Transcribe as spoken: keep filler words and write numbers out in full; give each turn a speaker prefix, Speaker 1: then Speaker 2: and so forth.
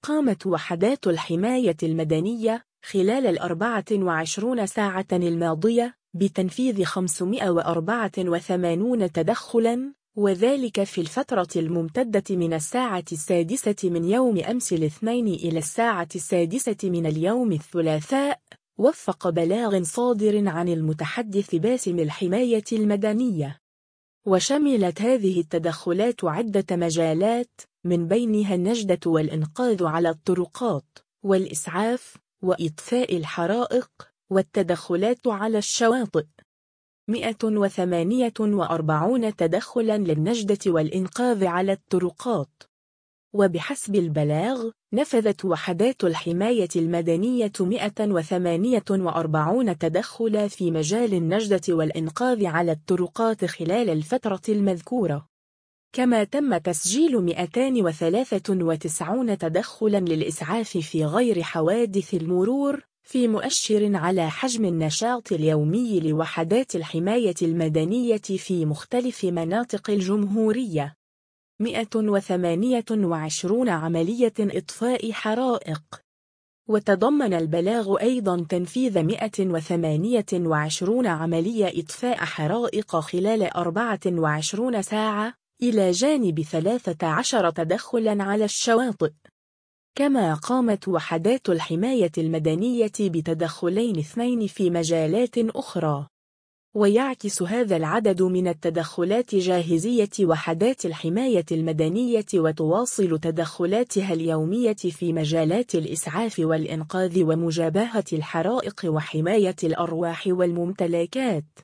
Speaker 1: قامت وحدات الحماية المدنية خلال الأربعة وعشرين ساعة الماضية بتنفيذ خمسمائة وأربعة وثمانين تدخلاً، وذلك في الفترة الممتدة من الساعة السادسة من يوم أمس الاثنين إلى الساعة السادسة من اليوم الثلاثاء، وفق بلاغ صادر عن المتحدث باسم الحماية المدنية. وشملت هذه التدخلات عدة مجالات، من بينها النجدة والإنقاذ على الطرقات، والإسعاف، وإطفاء الحرائق، والتدخلات على الشواطئ. مئة وثمانية وأربعين تدخلاً للنجدة والإنقاذ على الطرقات. وبحسب البلاغ، نفذت وحدات الحماية المدنية مئة وثمانية وأربعين تدخلاً في مجال النجدة والإنقاذ على الطرقات خلال الفترة المذكورة. كما تم تسجيل مئتين وثلاثة وتسعين تدخلاً للإسعاف في غير حوادث المرور، في مؤشر على حجم النشاط اليومي لوحدات الحماية المدنية في مختلف مناطق الجمهورية. مئة وثمانية وعشرين عملية إطفاء حرائق. وتضمن البلاغ أيضاً تنفيذ مئة وثمانية وعشرين عملية إطفاء حرائق خلال أربعة وعشرين ساعة، إلى جانب ثلاثة عشر تدخلاً على الشواطئ. كما قامت وحدات الحماية المدنية بتدخلين اثنين في مجالات أخرى. ويعكس هذا العدد من التدخلات جاهزية وحدات الحماية المدنية وتواصل تدخلاتها اليومية في مجالات الإسعاف والإنقاذ ومجابهة الحرائق وحماية الأرواح والممتلكات.